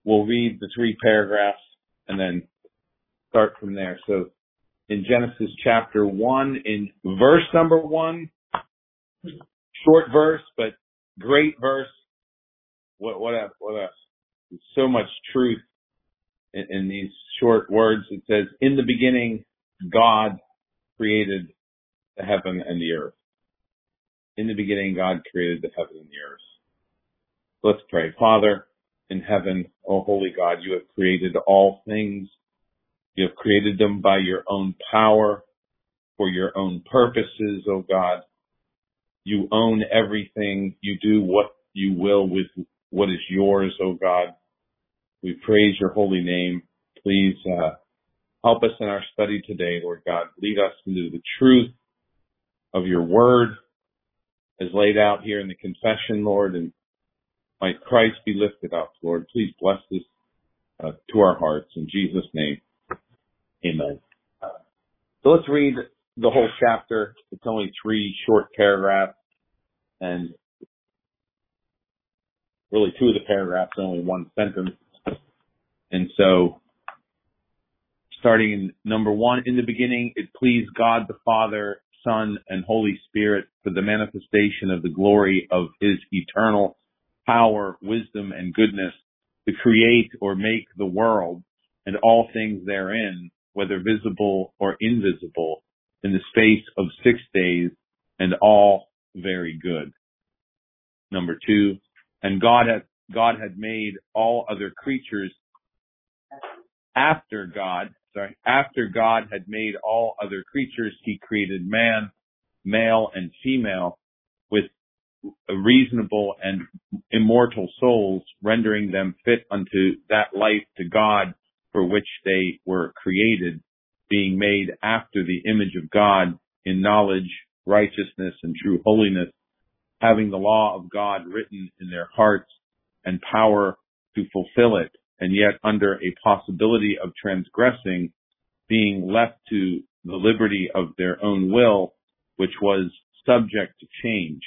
we'll read the 3 paragraphs and then start from there. So in Genesis chapter 1, in verse number 1, short verse, but great verse. What else? There's so much truth in these short words. It says, in the beginning, God created the heaven and the earth. In the beginning, God created the heaven and the earth. Let's pray. Father in heaven, O holy God, you have created all things. You have created them by your own power, for your own purposes, O God. You own everything. You do what you will with what is yours, O God. We praise your holy name. Please help us in our study today, Lord God. Lead us into the truth of your word as laid out here in the confession, Lord, and might Christ be lifted up, Lord. Please bless this to our hearts. In Jesus' name, amen. So let's read the whole chapter. It's only 3 short paragraphs, and really 2 of the paragraphs are only 1 sentence. And so, starting in number 1, in the beginning, it pleased God the Father, Son, and Holy Spirit for the manifestation of the glory of his eternal power, wisdom, and goodness to create or make the world and all things therein, whether visible or invisible, in the space of 6 days, and all very good. Number 2, and God had made all other creatures after God had made all other creatures, he created man, male and female, with reasonable and immortal souls, rendering them fit unto that life to God for which they were created, being made after the image of God in knowledge, righteousness, and true holiness, having the law of God written in their hearts and power to fulfill it, and yet under a possibility of transgressing, being left to the liberty of their own will, which was subject to change.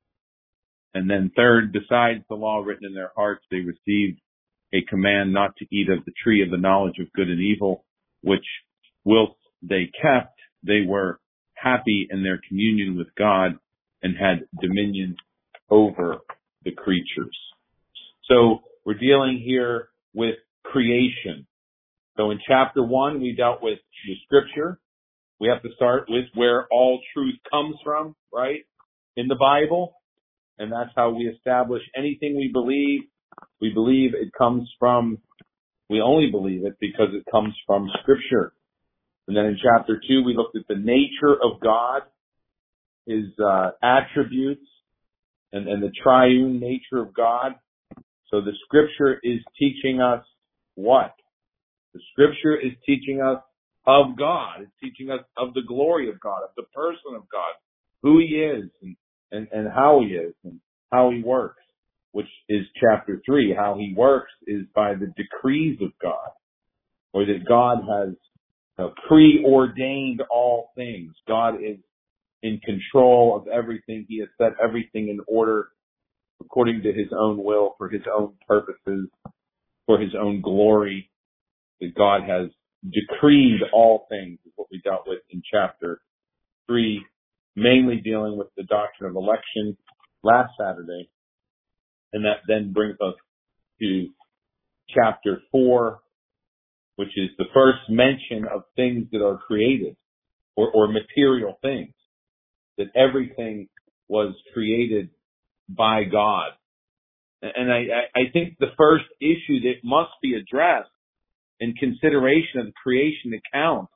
And then 3rd, besides the law written in their hearts, they received a command not to eat of the tree of the knowledge of good and evil, which whilst they kept, they were happy in their communion with God and had dominion over the creatures. So we're dealing here with creation. So in chapter 1, we dealt with the scripture. We have to start with where all truth comes from, right? In the Bible. And that's how we establish anything we believe. We believe it comes from, we only believe it because it comes from scripture. And then in chapter 2, we looked at the nature of God, his attributes, and the triune nature of God. So the scripture is teaching us what? The scripture is teaching us of God. It's teaching us of the glory of God, of the person of God, who he is and how he is and how he works, which is chapter 3. How he works is by the decrees of God, or that God has preordained all things. God is in control of everything. He has set everything in order according to his own will, for his own purposes, for his own glory. That God has decreed all things is what we dealt with in chapter 3, mainly dealing with the doctrine of election last Saturday. And that then brings us to chapter 4, which is the first mention of things that are created or material things. That everything was created by God. And I think the first issue that must be addressed in consideration of the creation account,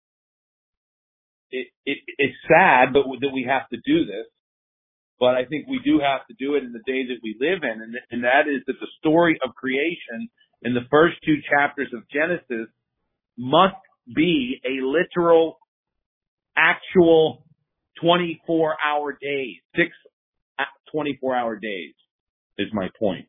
it's sad that we have to do this, but I think we do have to do it in the day that we live in, and that is that the story of creation in the first 2 chapters of Genesis must be a literal, actual 24-hour days. 6 24-hour days is my point.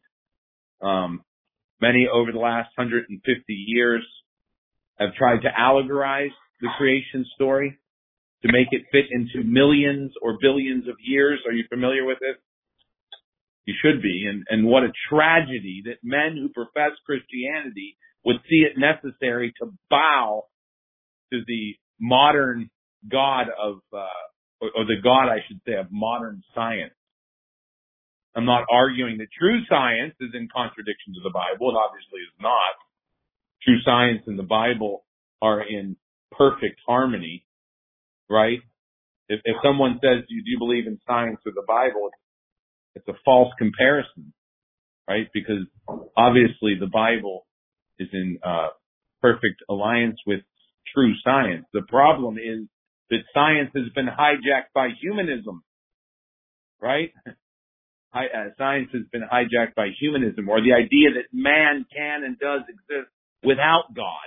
Many over the last 150 years have tried to allegorize the creation story to make it fit into millions or billions of years. Are you familiar with it? You should be. And what a tragedy that men who profess Christianity would see it necessary to bow to the modern God of, or the God, I should say, of modern science. I'm not arguing that true science is in contradiction to the Bible. It obviously is not. True science and the Bible are in perfect harmony, right? If someone says, do you believe in science or the Bible, it's a false comparison, right? Because obviously the Bible is in perfect alliance with true science. The problem is that science has been hijacked by humanism, right? Science has been hijacked by humanism, or the idea that man can and does exist without God.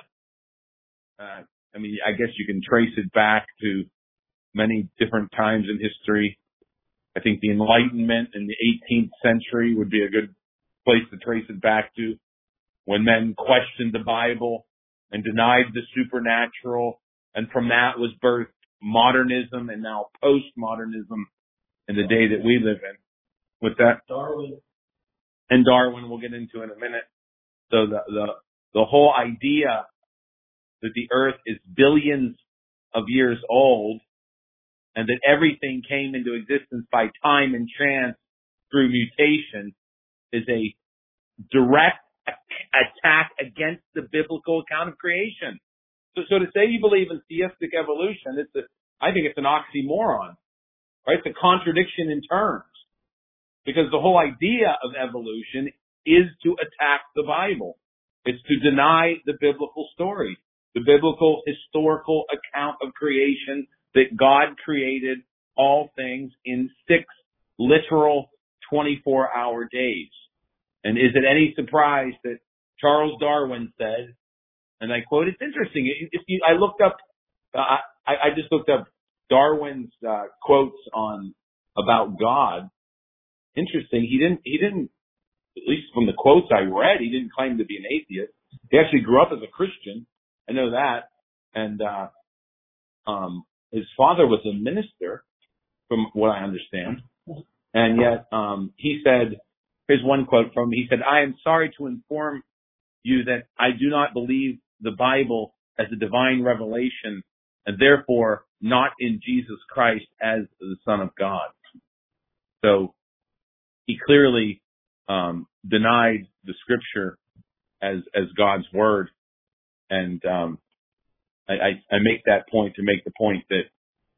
I mean, I guess you can trace it back to many different times in history. I think the Enlightenment in the 18th century would be a good place to trace it back to, when men questioned the Bible and denied the supernatural, and from that was birthed modernism and now postmodernism in the day that we live in. With that, Darwin we'll get into in a minute. So the whole idea that the earth is billions of years old and that everything came into existence by time and chance through mutation is a direct attack against the biblical account of creation. So to say you believe in theistic evolution, I think it's an oxymoron, right? It's a contradiction in terms. Because the whole idea of evolution is to attack the Bible. It's to deny the biblical story, the biblical historical account of creation, that God created all things in 6 literal 24-hour days. And is it any surprise that Charles Darwin said, and I quote, it's interesting. I just looked up Darwin's quotes about God. Interesting. He didn't, at least from the quotes I read, he didn't claim to be an atheist. He actually grew up as a Christian. I know that. And, his father was a minister, from what I understand. And yet, he said, here's one quote from him. He said, I am sorry to inform you that I do not believe the Bible as a divine revelation, and therefore not in Jesus Christ as the Son of God. So, he clearly denied the Scripture as God's word, and I make that point to make the point that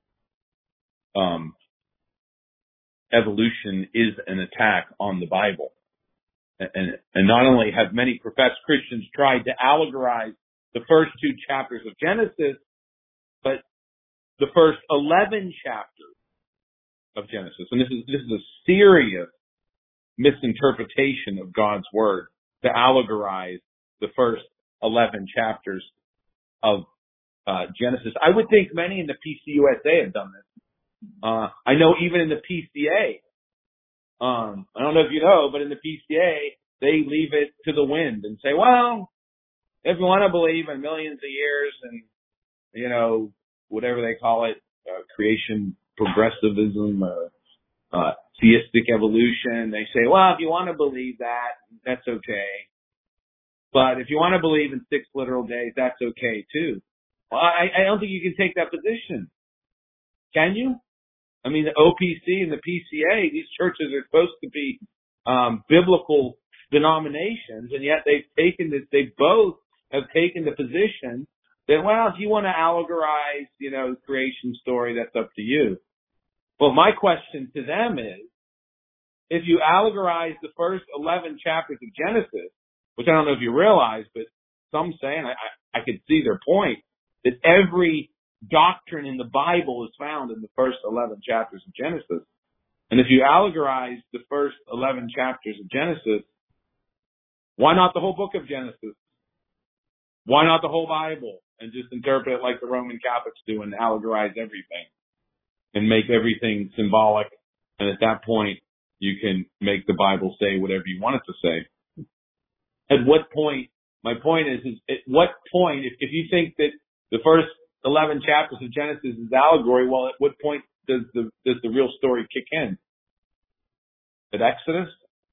evolution is an attack on the Bible, and not only have many professed Christians tried to allegorize the first 2 chapters of Genesis, but the first 11 chapters of Genesis, and this is a serious misinterpretation of God's word to allegorize the first 11 chapters of Genesis. I would think many in the PCUSA have done this. I know even in the PCA, I don't know if you know, but in the PCA, they leave it to the wind and say, well, if you want to believe in millions of years and, whatever they call it, creation progressivism, theistic evolution. They say, well, if you want to believe that, that's okay. But if you want to believe in 6 literal days, that's okay too. Well, I don't think you can take that position. Can you? I mean, the OPC and the PCA, these churches are supposed to be biblical denominations, and yet they both have taken the position that, well, if you want to allegorize, the creation story, that's up to you. Well, my question to them is, if you allegorize the first 11 chapters of Genesis, which I don't know if you realize, but some say, and I could see their point, that every doctrine in the Bible is found in the first 11 chapters of Genesis. And if you allegorize the first 11 chapters of Genesis, why not the whole book of Genesis? Why not the whole Bible and just interpret it like the Roman Catholics do and allegorize everything and make everything symbolic? And at that point, you can make the Bible say whatever you want it to say. At what point, my point is at what point, if you think that the first 11 chapters of Genesis is allegory, well, at what point does the real story kick in? At Exodus?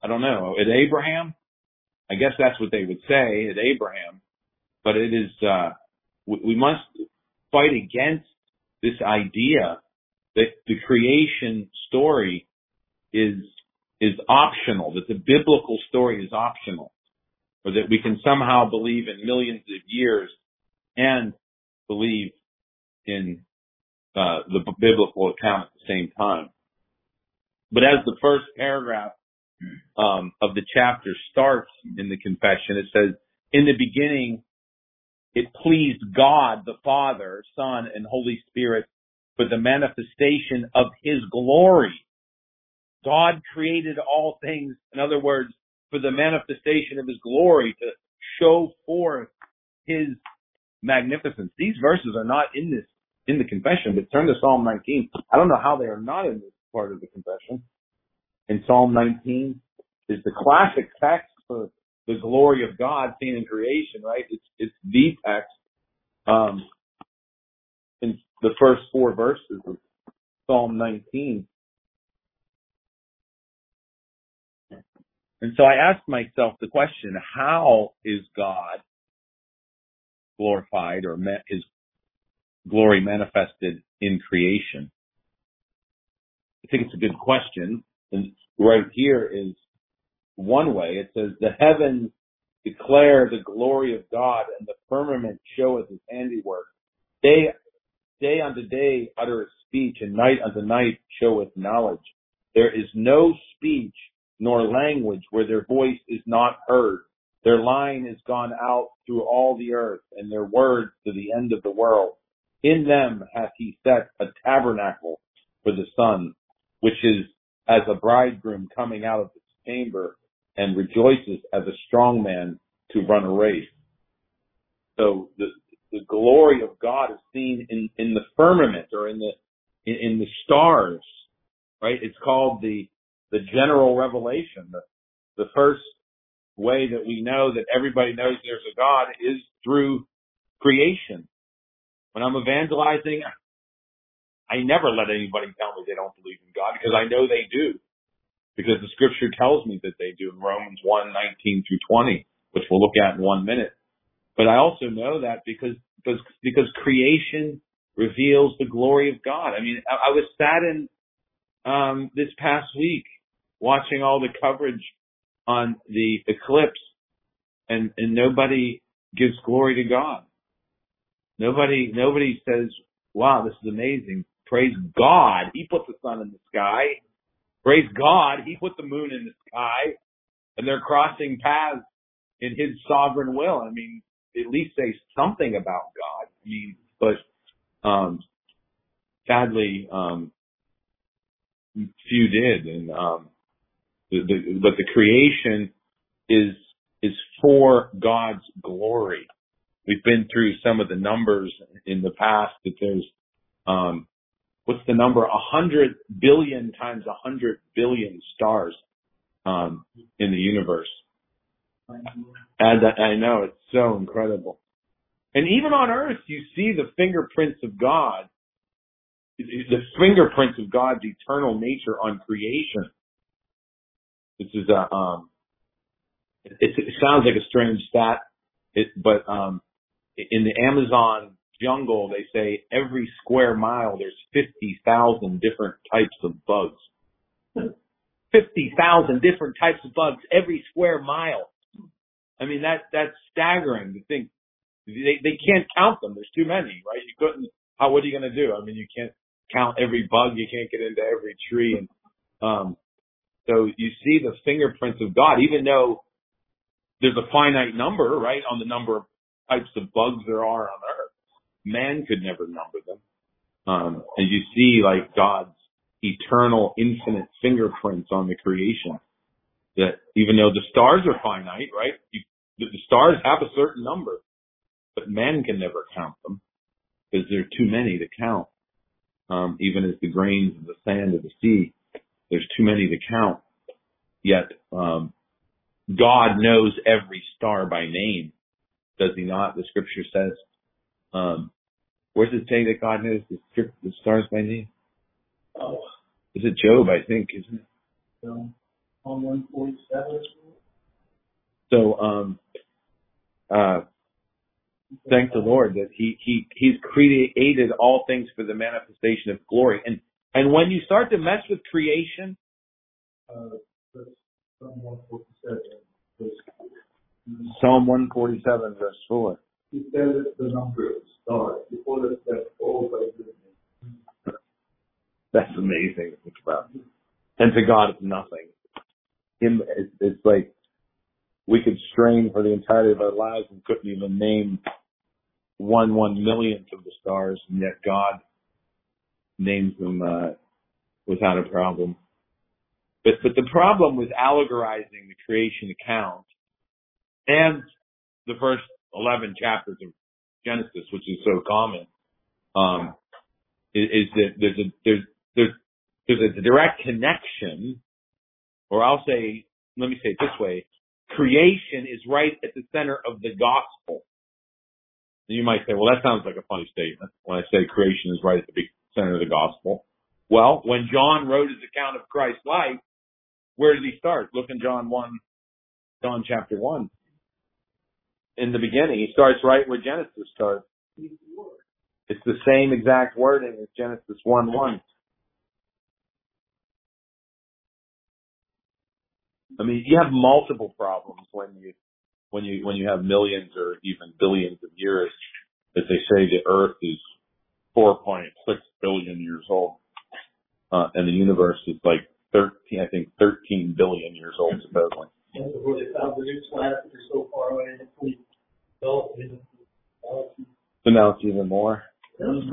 I don't know, at Abraham? I guess that's what they would say at Abraham. But it is, we must fight against this idea that the creation story is optional, that the biblical story is optional, or that we can somehow believe in millions of years and believe in the biblical account at the same time. But as the first paragraph of the chapter starts in the confession, it says, in the beginning, it pleased God, the Father, Son, and Holy Spirit for the manifestation of His glory. God created all things, in other words, for the manifestation of His glory, to show forth His magnificence. These verses are not in the confession, but turn to Psalm 19. I don't know how they are not in this part of the confession. And Psalm 19 is the classic text for the glory of God seen in creation, right? It's the text in the first 4 verses of Psalm 19. And so I asked myself the question, how is God glorified, or His glory manifested in creation? I think it's a good question. And right here is one way. It says, the heavens declare the glory of God, and the firmament showeth His handiwork. Day unto day uttereth speech, and night unto night showeth knowledge. There is no speech nor language where their voice is not heard. Their line is gone out through all the earth, and their words to the end of the world. In them hath He set a tabernacle for the sun, which is as a bridegroom coming out of his chamber, and rejoices as a strong man to run a race. So the glory of God is seen in the firmament, or in the stars, right? It's called the general revelation. The first way that we know that everybody knows there's a God is through creation. When I'm evangelizing, I never let anybody tell me they don't believe in God, because I know they do. Because the scripture tells me that they do in Romans 1:19 through 20, which we'll look at in 1 minute. But I also know that because creation reveals the glory of God. I mean, I was saddened this past week watching all the coverage on the eclipse, and nobody gives glory to God. Nobody says, wow, this is amazing. Praise God, He put the sun in the sky. Praise God, He put the moon in the sky, and they're crossing paths in His sovereign will. I mean, at least say something about God. I mean, but sadly, few did. And but the creation is for God's glory. We've been through some of the numbers in the past that there's what's the number? 100 billion times 100 billion stars in the universe. And I know, it's so incredible. And even on Earth, you see the fingerprints of God, the fingerprints of God's eternal nature on creation. This is it sounds like a strange stat, but in the Amazon jungle, they say every square mile there's 50,000 different types of bugs. 50,000 different types of bugs every square mile. I mean, that's staggering to think. They can't count them. There's too many, right? You couldn't. What are you going to do? I mean, you can't count every bug. You can't get into every tree. And so you see the fingerprints of God, even though there's a finite number, right, on the number of types of bugs there are on Earth. Man could never number them. And you see, like, God's eternal, infinite fingerprints on the creation. That even though the stars are finite, right, the stars have a certain number, but man can never count them because there are too many to count. Even as the grains of the sand of the sea, there's too many to count. Yet, God knows every star by name. Does He not? The scripture says, where does it say that God knows the stars by name? Oh, is it Job, I think, isn't it? No. On 147. So, thank the Lord that He's created all things for the manifestation of glory. And when you start to mess with creation, Psalm 147. Psalm 147 verse 4. He said the number of stars before the step all by goodness. That's amazing to think about. And to God, it's nothing. It's like we could strain for the entirety of our lives and couldn't even name 1/1,000,000th of the stars, and yet God names them without a problem. But the problem with allegorizing the creation account and the first 11 chapters of Genesis, which is so common, is that there's a direct connection, or let me say it this way: creation is right at the center of the gospel. And you might say, well, that sounds like a funny statement when I say creation is right at the big center of the gospel. Well, when John wrote his account of Christ's life, where did he start? Look in John chapter 1. In the beginning, he starts right where Genesis starts. It's the same exact wording as Genesis 1:1. I mean, you have multiple problems when you have millions or even billions of years. As they say, the Earth is 4.6 billion years old, and the universe is like 13 billion years old supposedly. And before they found the new planet, they're so far away that we developed it. So now it's even more. Those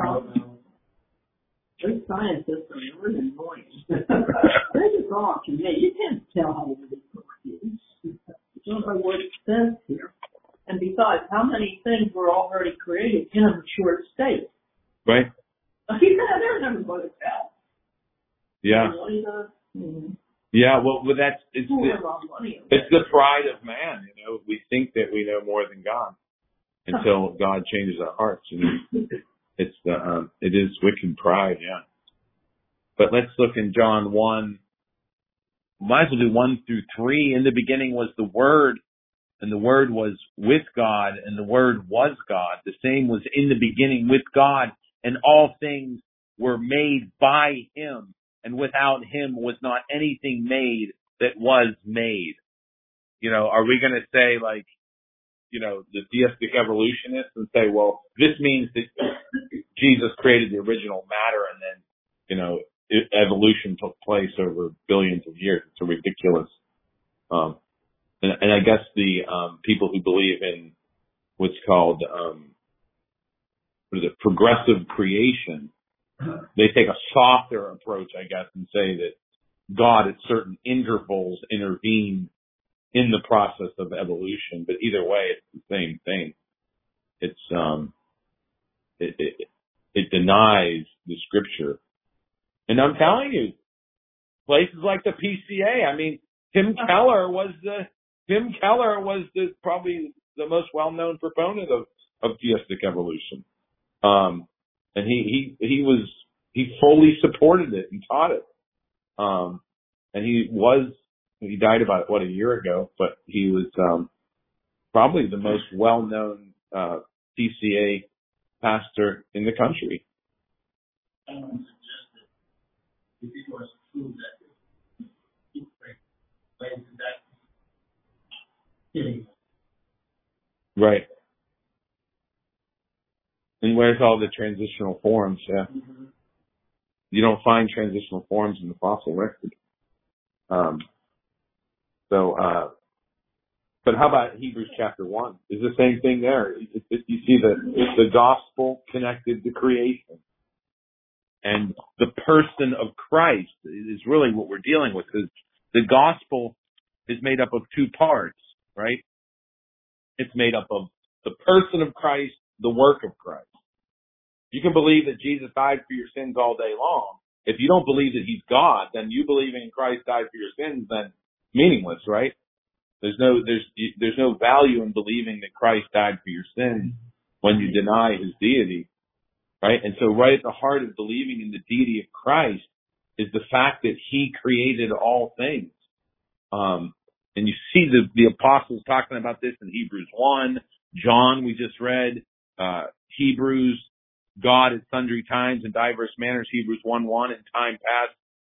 scientists are really annoying. They're just wrong to me. You can't tell how old this book is. You don't know what it says here. And besides, how many things were already created in a mature state? Right. They're never going to tell. Yeah. Yeah. Well, it's the pride of man. You know, we think that we know more than God until God changes our hearts. And it is wicked pride. Yeah. But let's look in John 1. Might as well do 1 through 3. In the beginning was the Word, and the Word was with God, and the Word was God. The same was in the beginning with God, and all things were made by Him, and without Him was not anything made that was made. You know, are we going to say like, you know, the theistic evolutionists and say, well, this means that Jesus created the original matter and then, you know, evolution took place over billions of years. It's a ridiculous. And I guess the people who believe in what's called progressive creation, they take a softer approach, I guess, and say that God at certain intervals intervened in the process of evolution. But either way, it's the same thing. It's it denies the scripture. And I'm telling you, places like the PCA, I mean, Tim Keller was probably the most well-known proponent of theistic evolution. And he fully supported it and taught it. And he died about, a year ago, but he was, probably the most well-known, PCA pastor in the country. If it was true that it went to that Right. And where's all the transitional forms? Yeah. Mm-hmm. You don't find transitional forms in the fossil record. But how about Hebrews chapter 1? Is the same thing there. You see the gospel connected to creation. And the person of Christ is really what we're dealing with, because the gospel is made up of two parts, right? It's made up of the person of Christ, the work of Christ. You can believe that Jesus died for your sins all day long. If you don't believe that He's God, then you believing in Christ died for your sins, then meaningless, right? There's no value in believing that Christ died for your sins when you deny His deity. Right? And so right at the heart of believing in the deity of Christ is the fact that He created all things. And you see the apostles talking about this in Hebrews 1, John we just read, Hebrews, God at sundry times and diverse manners, Hebrews 1:1, in time past.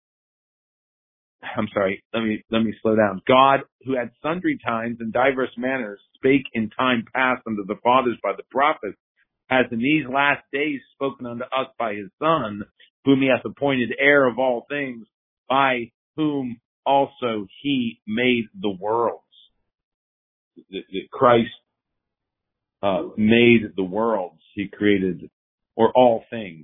I'm sorry, let me slow down. God, who at sundry times and diverse manners spake in time past unto the fathers by the prophets, has in these last days spoken unto us by his Son, whom he hath appointed heir of all things, by whom also he made the worlds. That Christ made the worlds. He created, or all things,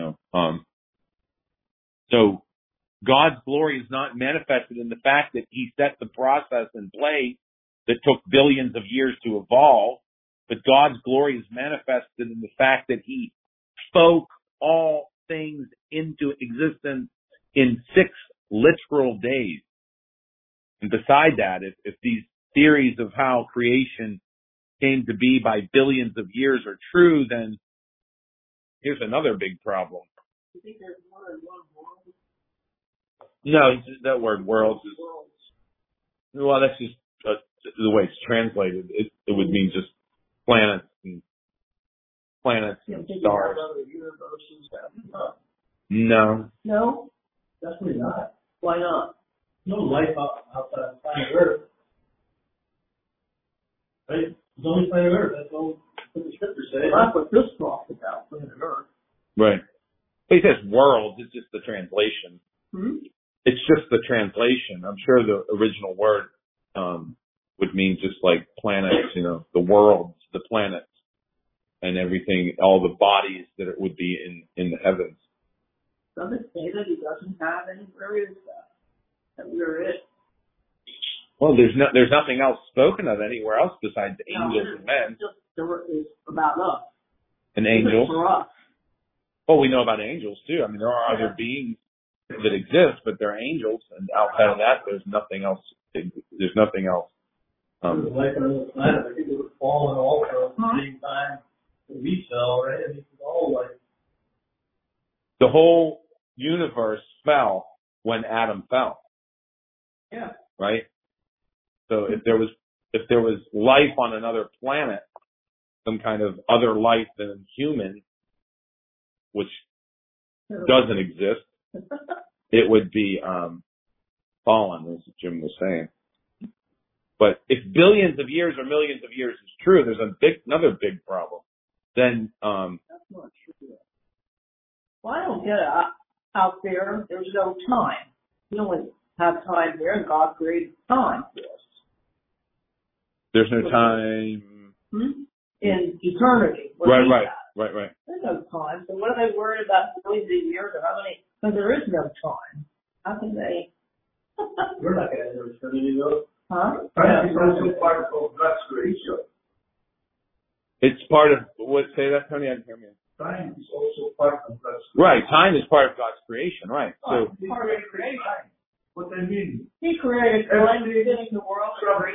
So God's glory is not manifested in the fact that he set the process in place that took billions of years to evolve, but God's glory is manifested in the fact that he spoke all things into existence in 6 literal days. And beside that, if these theories of how creation came to be by billions of years are true, then here's another big problem. You think there's more than one world? No, that word "worlds" is, well, that's just the way it's translated. It would mean just planets and stars. No. No? Definitely not. Why not? No life outside of planet Earth. Right? It's only planet Earth. That's all what the scriptures say. Well, that's what this talks about, planet Earth. Right. But he says worlds. It's just the translation. Hmm? It's just the translation. I'm sure the original word would mean just like planets, the worlds, the planets, and everything, all the bodies that it would be in the heavens. Does it say that he doesn't have anywhere is that we're it? Well, there's nothing else spoken of anywhere else besides angels and men. It's about us. And angels. For us. Well, we know about angels too. I mean, there are other beings that exist, but they're angels, and outside of that, there's nothing else. There's nothing else. There's life on the planet. I think it would fall and also at the same time that we fell, right? I mean, it's all like. The whole universe fell when Adam fell. Yeah. Right? So if there was life on another planet, some kind of other life than human, which doesn't exist, it would be fallen, as Jim was saying. But if billions of years or millions of years is true, there's another big problem. Then that's not true. Well, I don't get it. Out there, there's no time. We only have time here, and God created time for us. There's no time. In eternity. Right. There's no time. So what are they worried about billions of years or how many? Because there is no time. How can they? We're not going to enter eternity, though. Huh? Time is also part of God's creation. It's part of what? Say that, Tony. I didn't hear me. Time is also part of God's creation. Right. Time is part of God's creation. Right. So part of creation. What I mean? He created everything in the world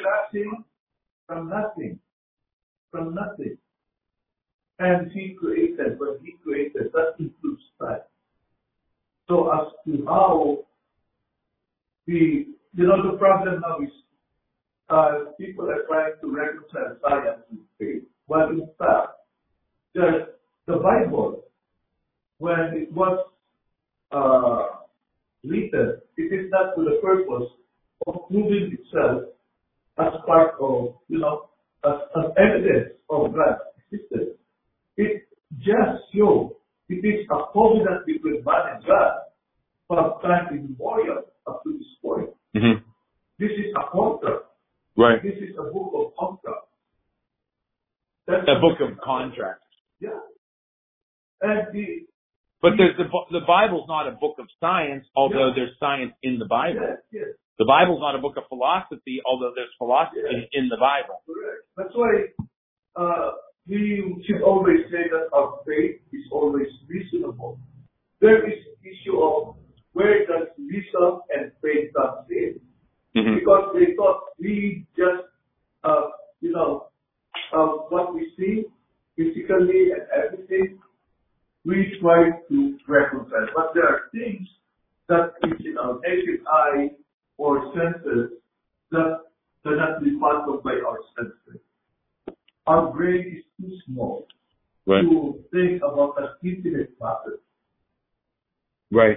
from nothing. And he created, but he created, that includes time. So as to how the problem now is people are trying to reconcile science with faith. But in fact, the Bible, when it was written, it is not for the purpose of proving itself as part of, as evidence of God's existence. It just shows it is a covenant between man and God from time immemorial up to this point. Mm-hmm. This is a contract. Right. This is a book of contract. That's a book of contracts. Yeah. And but the Bible's not a book of science, although there's science in the Bible. Yes. The Bible's not a book of philosophy, although there's philosophy in the Bible. Correct. That's why we should always say that our faith is always reasonable. There is an issue of where does reason and faith comes in. Mm-hmm. Because they thought we just, what we see physically and everything, we try to reconcile. But there are things that is in our naked eye or senses that cannot be fathomed by our senses. Our brain is too small Right. to think about an infinite matter. Right.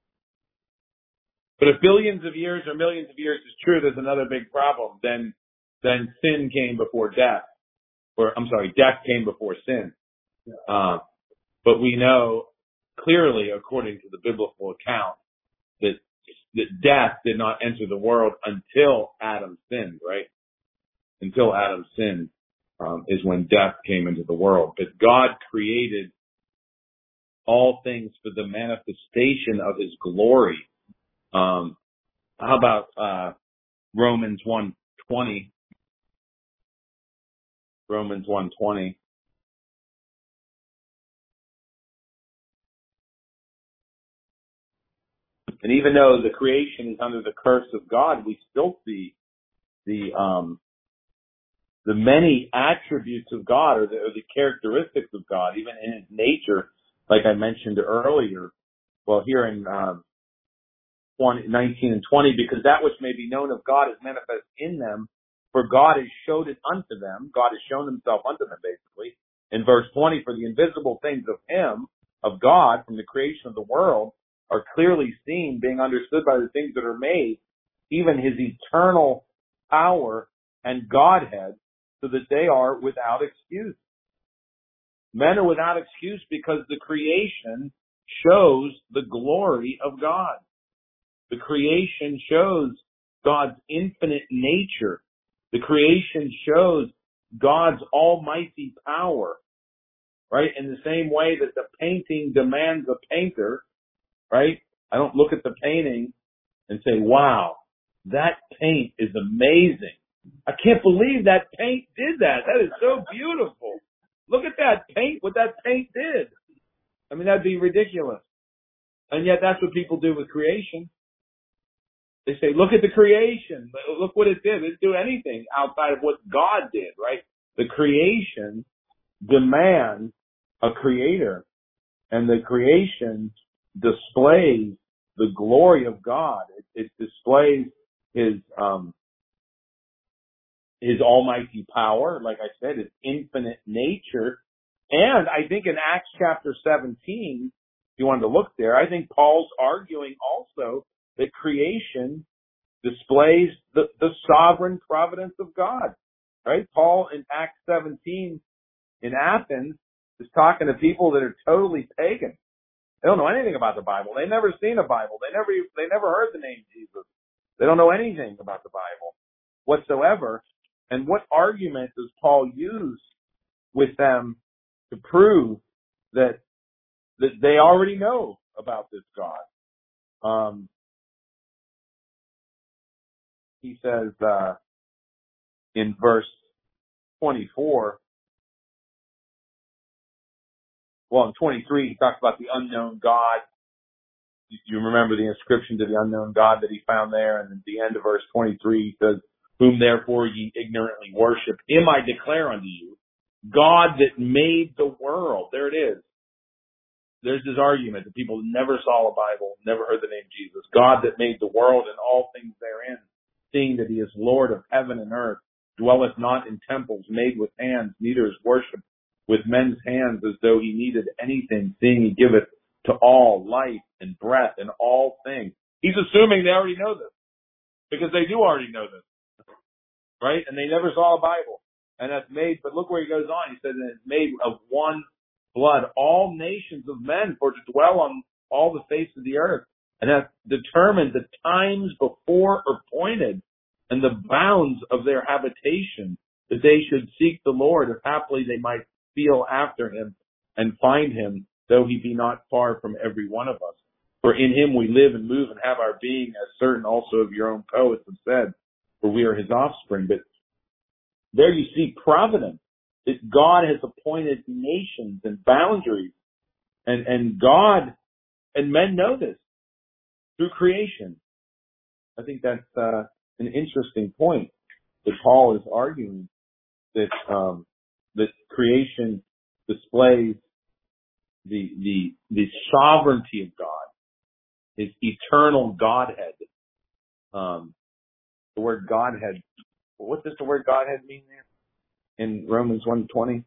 But if billions of years or millions of years is true, there's another big problem. Then sin came before death. Or, I'm sorry, death came before sin. Yeah. But we know clearly, according to the biblical account, that death did not enter the world until Adam sinned, right? Until Adam sinned is when death came into the world. But God created all things for the manifestation of His glory. How about Romans 1:20? Romans 1:20. And even though the creation is under the curse of God, we still see the many attributes of God or the characteristics of God, even in His nature, like I mentioned earlier. Well, here in 19 and 20, because that which may be known of God is manifest in them, for God has showed it unto them. God has shown Himself unto them, basically. In verse 20, for the invisible things of Him, of God, from the creation of the world, are clearly seen, being understood by the things that are made, even His eternal power and Godhead, so that they are without excuse. Men are without excuse because the creation shows the glory of God. The creation shows God's infinite nature. The creation shows God's almighty power, right? In the same way that the painting demands a painter, right? I don't look at the painting and say, wow, that paint is amazing. I can't believe that paint did that. That is so beautiful. Look at that paint, what that paint did. I mean, that'd be ridiculous. And yet that's what people do with creation. They say, look at the creation. Look what it did. It didn't do anything outside of what God did, right? The creation demands a creator. And the creation displays the glory of God. It displays His almighty power, like I said, His infinite nature. And I think in Acts chapter 17, if you wanted to look there, I think Paul's arguing also that creation displays the sovereign providence of God, right? Paul in Acts 17 in Athens is talking to people that are totally pagan. They don't know anything about the Bible. They've never seen a Bible. They never heard the name Jesus. They don't know anything about the Bible whatsoever. And what argument does Paul use with them to prove that they already know about this God? He says in verse 24, well, in 23, he talks about the unknown God. You remember the inscription to the unknown God that he found there. And at the end of verse 23, he says, whom therefore ye ignorantly worship, him I declare unto you, God that made the world. There it is. There's this argument that people never saw a Bible, never heard the name Jesus. God that made the world and all things therein, seeing that He is Lord of heaven and earth, dwelleth not in temples made with hands, neither is worshipped with men's hands as though He needed anything, seeing He giveth to all life and breath and all things. He's assuming they already know this, because they do already know this, right? And they never saw a Bible. And that's made, but look where he goes on. He says, and it's made of one blood, all nations of men, for to dwell on all the face of the earth, and hath determined the times before appointed and the bounds of their habitation, that they should seek the Lord, if haply they might feel after Him and find Him, though He be not far from every one of us. For in Him we live and move and have our being, as certain also of your own poets have said, for we are His offspring. But there you see providence, that God has appointed nations and boundaries, and God and men know this through creation. I think that's an interesting point that Paul is arguing, that that creation displays the sovereignty of God, His eternal Godhead. The word Godhead. What does the word Godhead mean there in Romans 1:20?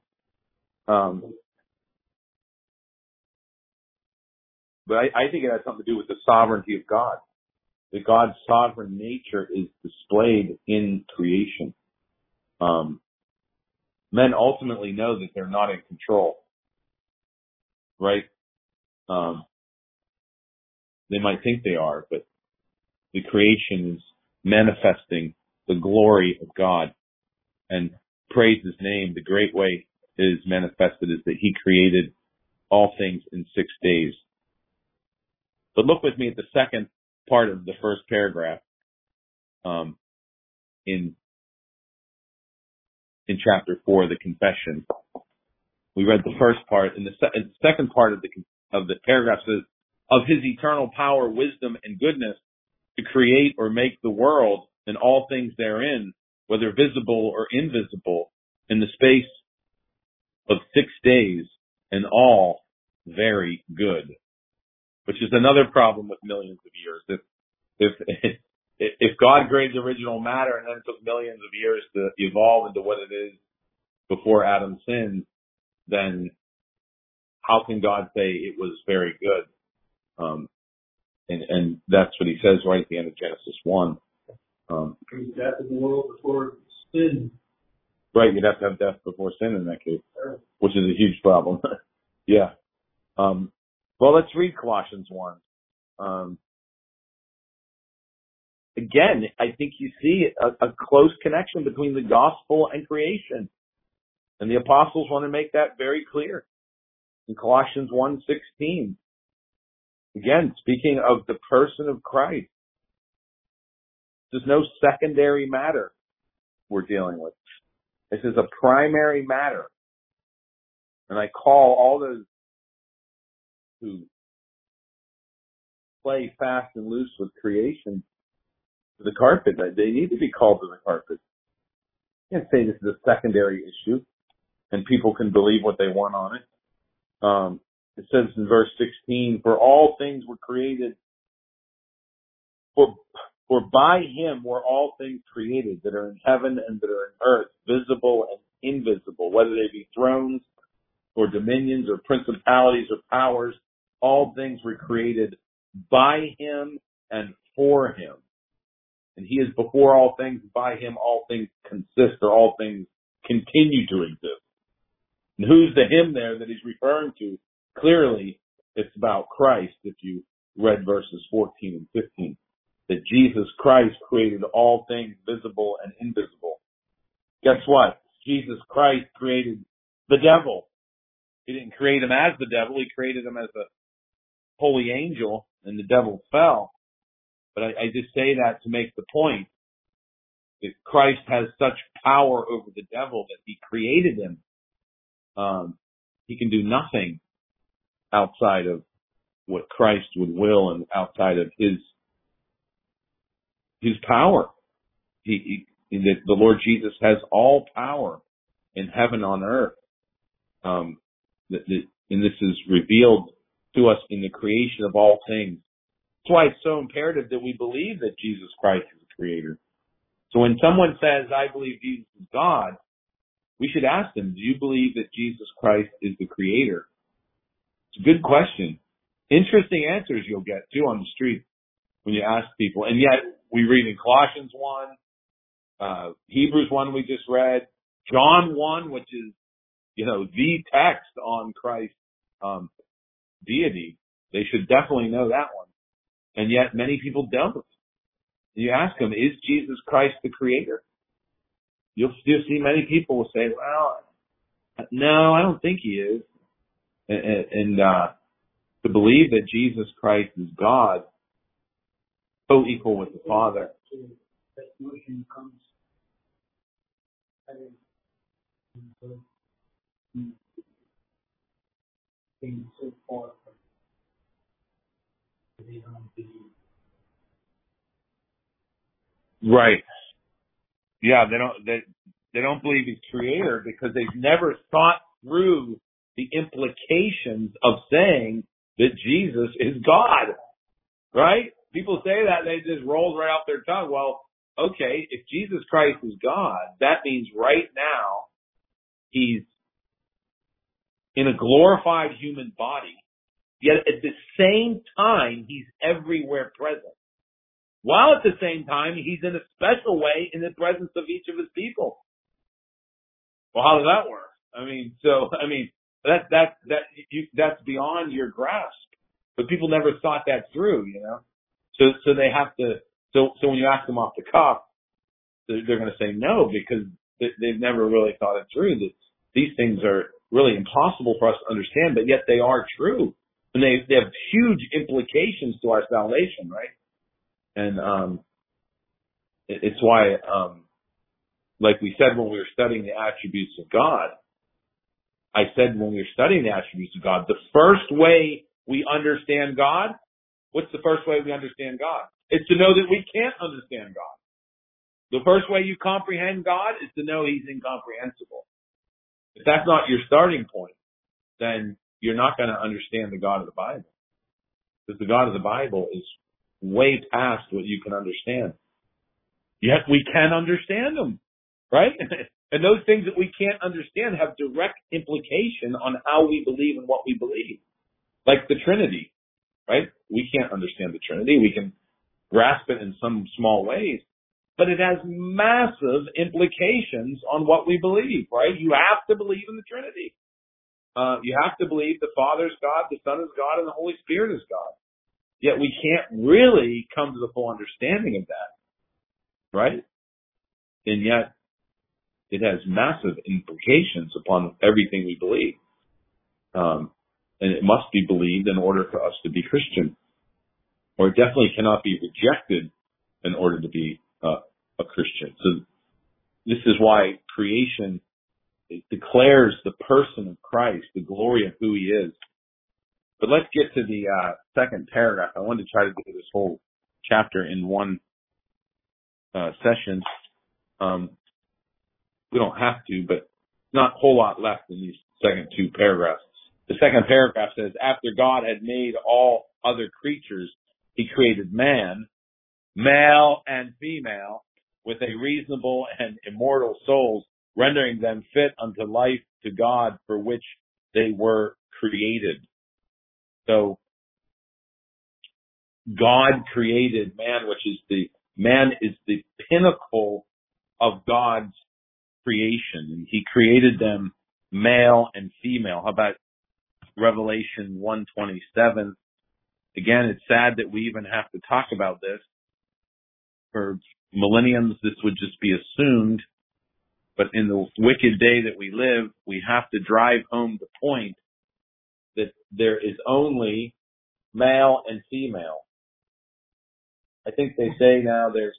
But I think it has something to do with the sovereignty of God. That God's sovereign nature is displayed in creation. Men ultimately know that they're not in control, right? They might think they are, but the creation is manifesting the glory of God. And praise His name. The great way it is manifested is that He created all things in 6 days. But look with me at the second part of the first paragraph in chapter 4, the confession. We read the first part, and the second part of the paragraph says, of His eternal power, wisdom, and goodness to create or make the world and all things therein, whether visible or invisible, in the space of 6 days, and all very good. Which is another problem with millions of years. If God created the original matter and then it took millions of years to evolve into what it is before Adam sinned, then how can God say it was very good? And that's what He says right at the end of Genesis 1. Death in the world before sin. Right, you'd have to have death before sin in that case, which is a huge problem. Yeah. Well, let's read Colossians 1. Again, I think you see a close connection between the gospel and creation. And the apostles want to make that very clear. In Colossians 1:16, again, speaking of the person of Christ, there's no secondary matter we're dealing with. This is a primary matter. And I call all those who play fast and loose with creation to the carpet. They need to be called to the carpet. You can't say this is a secondary issue and people can believe what they want on it. It says in verse 16, for all things were created, for by Him were all things created that are in heaven and that are in earth, visible and invisible, whether they be thrones or dominions or principalities or powers. All things were created by Him and for Him. And He is before all things. By Him all things consist, or all things continue to exist. And who's the Him there that He's referring to? Clearly, it's about Christ, if you read verses 14 and 15. That Jesus Christ created all things visible and invisible. Guess what? Jesus Christ created the devil. He didn't create him as the devil. He created him as a holy angel, and the devil fell. But I just say that to make the point that Christ has such power over the devil that He created him. He can do nothing outside of what Christ would will and outside of His power. The Lord Jesus has all power in heaven on earth. And this is revealed to us in the creation of all things. That's why it's so imperative that we believe that Jesus Christ is the Creator. So when someone says, I believe Jesus is God, we should ask them, do you believe that Jesus Christ is the Creator? It's a good question. Interesting answers you'll get, too, on the street when you ask people. And yet, we read in Colossians 1, Hebrews 1 we just read, John 1, which is, the text on Christ's deity. They should definitely know that one. And yet, many people don't. You ask them, is Jesus Christ the Creator? You'll see many people will say, well, no, I don't think He is. And to believe that Jesus Christ is God, co-equal with the Father. That notion comes being so far from they don't believe. Right. Yeah, they don't believe He's Creator because they've never thought through the implications of saying that Jesus is God. Right? People say that, they just roll right off their tongue. Well, okay, if Jesus Christ is God, that means right now he's in a glorified human body, yet at the same time he's everywhere present. While at the same time he's in a special way in the presence of each of his people. Well, how does that work? That's beyond your grasp. But people never thought that through, you know. So they have to. So when you ask them off the cuff, they're going to say no because they've never really thought it through. That these things are really impossible for us to understand, but yet they are true, and they have huge implications to our salvation, right? And it's why, like we said when we were studying the attributes of God, I said when we were studying the attributes of God, the first way we understand God, what's the first way we understand God? It's to know that we can't understand God. The first way you comprehend God is to know he's incomprehensible. If that's not your starting point, then you're not going to understand the God of the Bible. Because the God of the Bible is way past what you can understand. Yet we can understand him, right? And those things that we can't understand have direct implication on how we believe and what we believe. Like the Trinity, right? We can't understand the Trinity. We can grasp it in some small ways, but it has massive implications on what we believe, right? You have to believe in the Trinity. You have to believe the Father is God, the Son is God, and the Holy Spirit is God. Yet we can't really come to the full understanding of that, right? And yet it has massive implications upon everything we believe. And it must be believed in order for us to be Christian. Or it definitely cannot be rejected in order to be a Christian. So this is why creation declares the person of Christ, the glory of who he is. But let's get to the second paragraph. I wanted to try to do this whole chapter in one session. We don't have to, but not a whole lot left in these second two paragraphs. The second paragraph says, after God had made all other creatures, he created man, male and female, with a reasonable and immortal souls, rendering them fit unto life to God for which they were created. So, God created man, man is the pinnacle of God's creation. He created them male and female. How about Revelation 1:27? Again, it's sad that we even have to talk about this. For millenniums, this would just be assumed. But in the wicked day that we live, we have to drive home the point that there is only male and female. I think they say now there's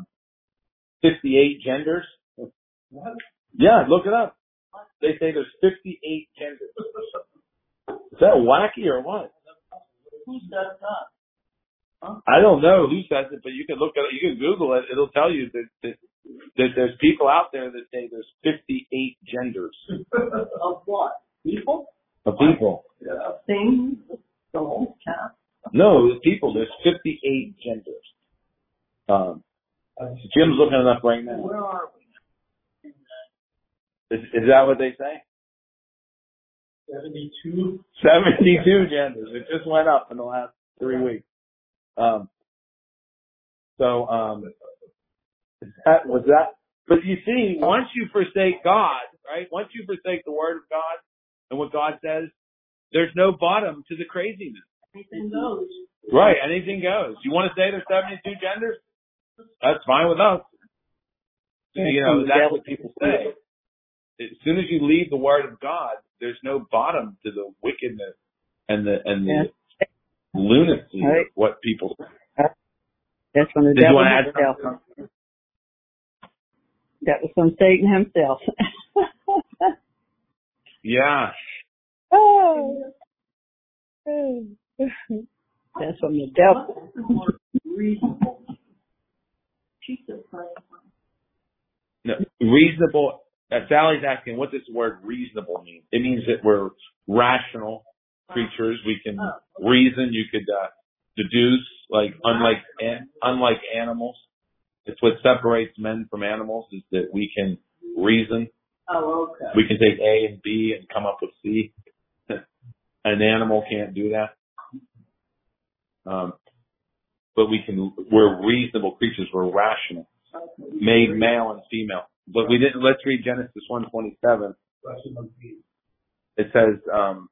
58 genders. What? Yeah, look it up. They say there's 58 genders. Is that wacky or what? Who says that? Huh? I don't know who says it, but you can look at it. You can Google it. It'll tell you that there's people out there that say there's 58 genders. Of what? People? Of people. Yeah. Things, souls, cats. No, the people. There's 58 genders. Jim's looking it up right now. Where are we? Is that what they say? 72. 72 genders. It just went up in the last 3 weeks. Was that? But you see, once you forsake God, right? Once you forsake the Word of God and what God says, there's no bottom to the craziness. Anything goes. Right, anything goes. You want to say there's 72 genders? That's fine with us. You know, that's what people say. As soon as you leave the Word of God, there's no bottom to the wickedness and the lunacy of what people say. That's from the Did you devil want to add himself. something? That was from Satan himself. Yeah. Oh. That's from the devil. Reasonable. She said, No, reasonable. Sally's asking, what does the word reasonable mean? It means that we're rational creatures. We can reason. You could deduce, like unlike animals. It's what separates men from animals is that we can reason. Oh, okay. We can take A and B and come up with C. An animal can't do that. But we're reasonable creatures. We're rational. Okay. Made male and female. But we didn't, let's read Genesis 1:27. It says,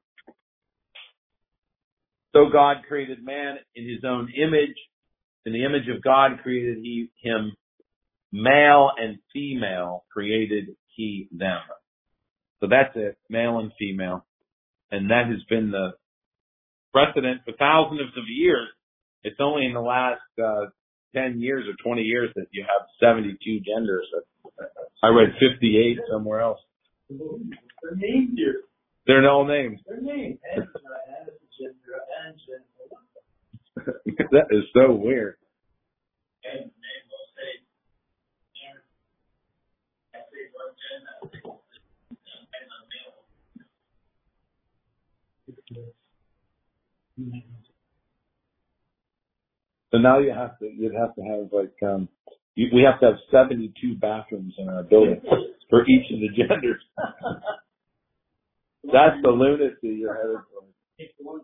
so God created man in his own image. In the image of God created he him. Male and female created he them. So that's it. Male and female. And that has been the precedent for thousands of years. It's only in the last 10 years or 20 years that you have 72 genders. I read 58 somewhere else. They're named here. They're all names. They're named. Angela, That is so weird. So now you'd have to have like, we have to have 72 bathrooms in our building for each of the genders. That's the lunacy you're headed for.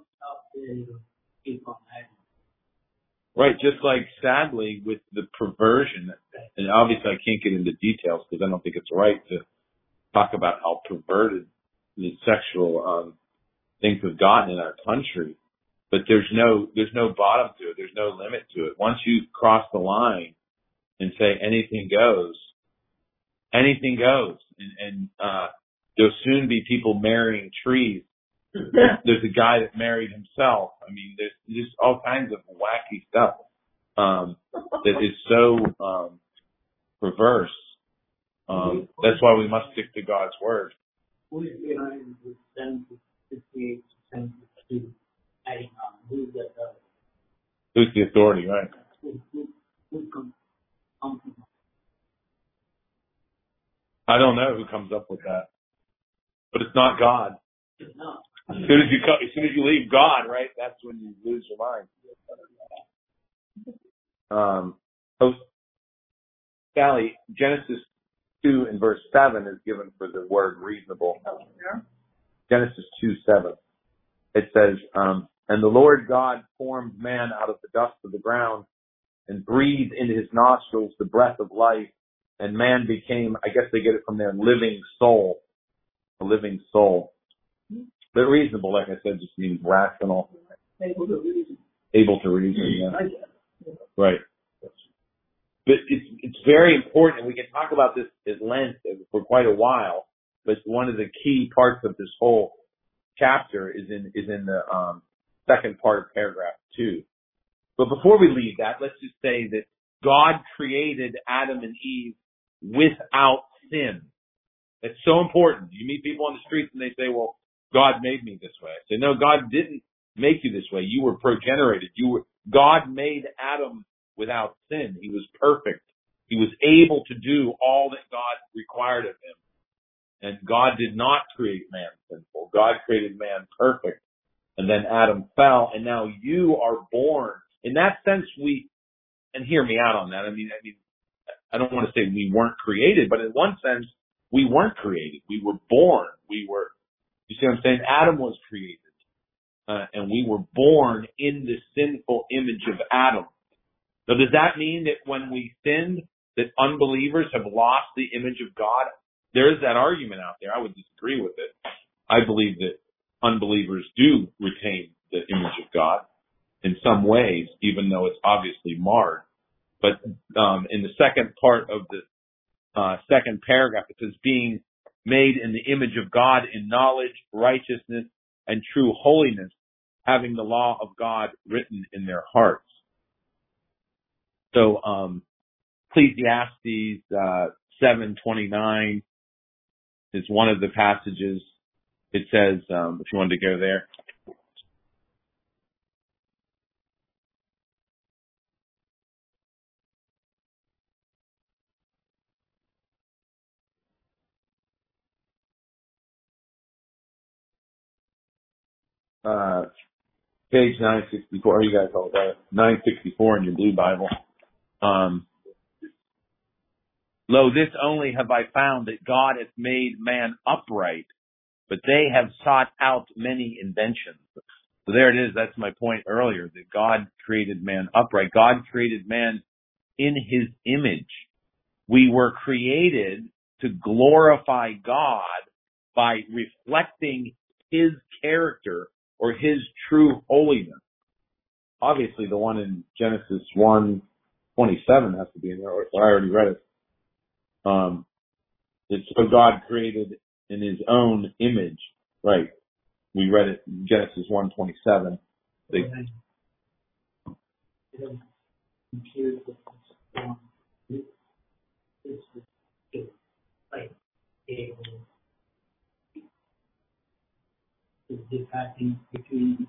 Right, just like sadly with the perversion, and obviously I can't get into details because I don't think it's right to talk about how perverted the sexual things have gotten in our country. But there's no bottom to it. There's no limit to it. Once you cross the line and say anything goes, anything goes. And there'll soon be people marrying trees. There's a guy that married himself. I mean, there's just all kinds of wacky stuff that is so perverse. That's why we must stick to God's word. Who's behind the census, 58 census to adding on? Who's that? Who's the authority, right? Who comes from? I don't know who comes up with that, but it's not God. No. As soon as you leave God, right, that's when you lose your mind. Sally, Genesis 2 and verse 7 is given for the word reasonable. Genesis 2:7. It says, and the Lord God formed man out of the dust of the ground and breathed into his nostrils the breath of life, and man became, I guess they get it from there, living soul. A living soul. But reasonable, like I said, just means rational. Able to reason. Able to reason, yeah. Right. But it's very important, and we can talk about this at length for quite a while, but one of the key parts of this whole chapter is in the second part of paragraph 2. But before we leave that, let's just say that God created Adam and Eve without sin. It's so important. You meet people on the streets and they say, well, God made me this way. I say, no, God didn't make you this way. You were progenerated. God made Adam without sin. He was perfect. He was able to do all that God required of him. And God did not create man sinful. God created man perfect. And then Adam fell, and now you are born. In that sense, and hear me out on that. I mean, I don't want to say we weren't created, but in one sense, we weren't created. We were born. You see what I'm saying? Adam was created. And we were born in the sinful image of Adam. So does that mean that when we sinned, that unbelievers have lost the image of God? There is that argument out there. I would disagree with it. I believe that unbelievers do retain the image of God in some ways, even though it's obviously marred. But in the second part of the second paragraph, it says, being made in the image of God in knowledge, righteousness, and true holiness, having the law of God written in their hearts. So Ecclesiastes 7:29 is one of the passages. It says, if you wanted to go there. Page 964. You guys all got it. 964 in your blue Bible. Lo, this only have I found, that God hath made man upright, but they have sought out many inventions. So there it is. That's my point earlier, that God created man upright. God created man in his image. We were created to glorify God by reflecting his character or his true holiness. Obviously, the one in Genesis 1:27 has to be in there. I already read it. It's so God created in his own image. Right. We read it in Genesis 1:27. Is this happening between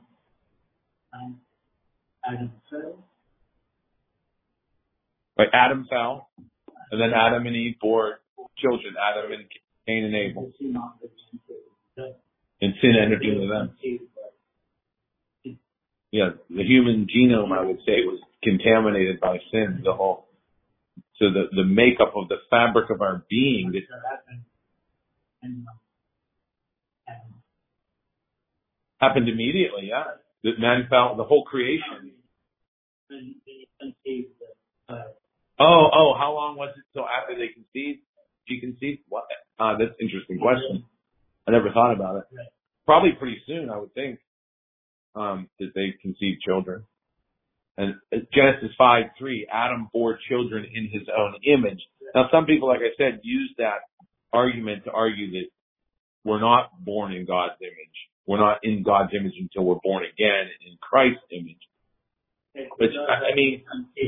Adam fell? Right. Adam fell, and then Adam and Eve bore children. Adam and Cain and Abel. And sin entered into them. Yeah, the human genome, I would say, was contaminated by sin. So the makeup of the fabric of our being. Happened immediately, yeah. That man fell, the whole creation. How long was it till after they conceived? She conceived? What? That's an interesting question. I never thought about it. Probably pretty soon, I would think, that they conceived children. And Genesis 5:3, Adam bore children in his own image. Now, some people, like I said, use that argument to argue that we're not born in God's image. We're not in God's image until we're born again in Christ's image. But, I mean,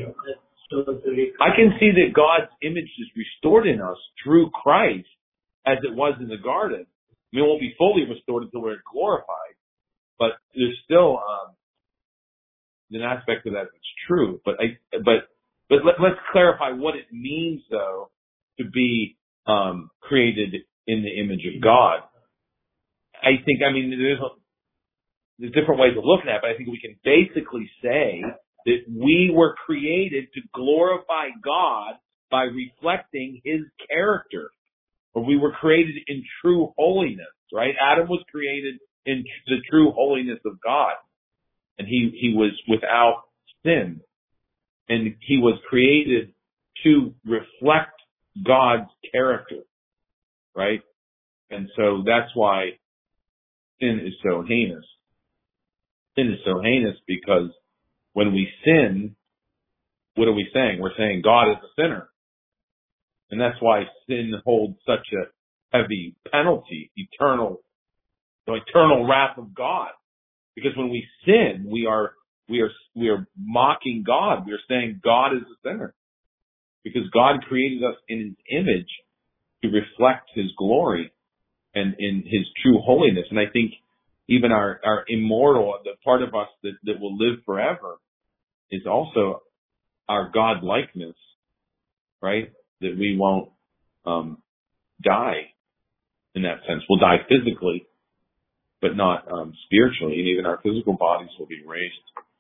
I can see that God's image is restored in us through Christ as it was in the garden. I mean, it won't be fully restored until we're glorified, but there's still an aspect of that that's true. But let's clarify what it means, though, to be created in the image of God. I think, I mean, there's different ways of looking at it, but I think we can basically say that we were created to glorify God by reflecting his character. Or we were created in true holiness, right? Adam was created in the true holiness of God. And he was without sin. And he was created to reflect God's character, right? And so that's why sin is so heinous. Sin is so heinous because when we sin, what are we saying? We're saying God is a sinner. And that's why sin holds such a heavy penalty, eternal wrath of God. Because when we sin, we are mocking God. We are saying God is a sinner. Because God created us in his image to reflect his glory and in his true holiness. And I think even our immortal, the part of us that will live forever, is also our God likeness, right? That we won't die in that sense. We'll die physically, but not spiritually, and even our physical bodies will be raised.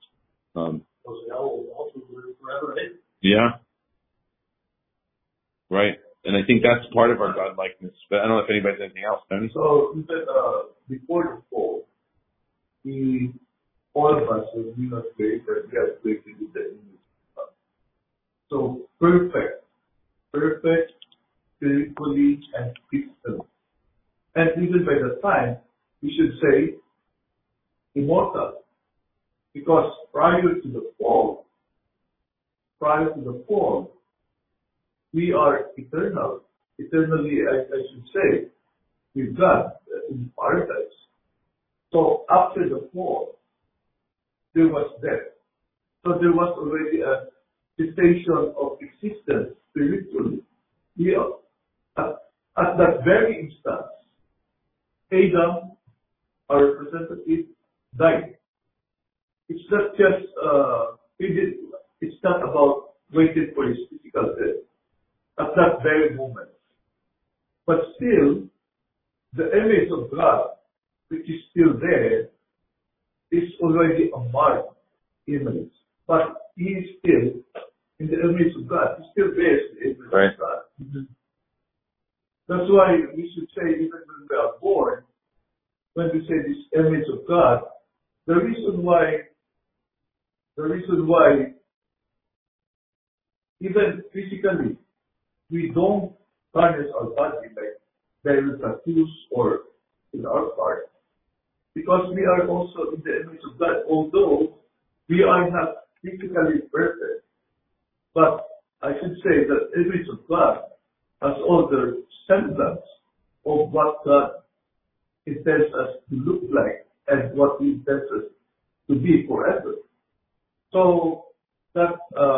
Yeah. Right. And I think that's part of our God likeness. But I don't know if anybody has anything else, Tony. So you said before the fall, all of us were not created, we are created with the image of God. So perfect, spiritually and physically. And even by the time, we should say immortal. Because prior to the fall, we are eternal. Eternally, I should say, with God in paradise. So after the fall, there was death. So there was already a cessation of existence spiritually. At that very instance, Adam, our representative, died. It's not just, it's not about waiting for his physical death at that very moment. But still, the image of God, which is still there, is already a marked image. But he is still in the image of God. He still bears the image Right. of God. That's why we should say, even when we are born, when we say this image of God, the reason why, even physically, we don't tarnish our body like there is tattoos or in our part, because we are also in the image of God, although we are not physically perfect. But I should say that image of God has all the semblance of what God intends us to look like and what He intends us to be forever. So that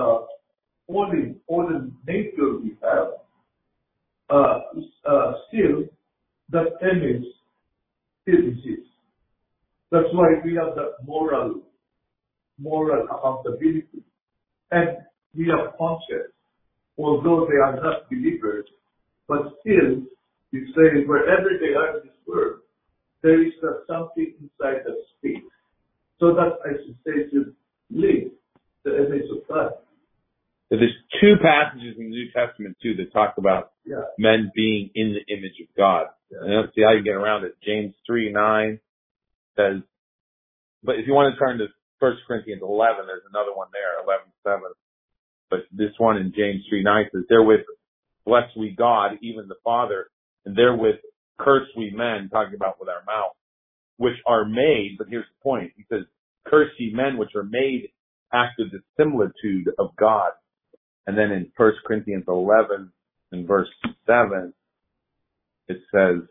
fallen nature we have, still that image still exists. That's why we have that moral accountability, and we have conscience, although they are not believers, but still, you say wherever they are in this world, there is something inside that speaks. So that I should say should live the image of God. There's two passages in the New Testament too that talk about men being in the image of God. Yeah. And let's see how you get around it. James 3:9 says, but if you want to turn to 1 Corinthians 11, there's another one there, 11:7. But this one in James 3:9 says, therewith bless we God, even the Father, and therewith curse we men, talking about with our mouth, which are made, but here's the point, he says, curse ye men which are made after the similitude of God. And then in 1 Corinthians 11 and verse 7, it says,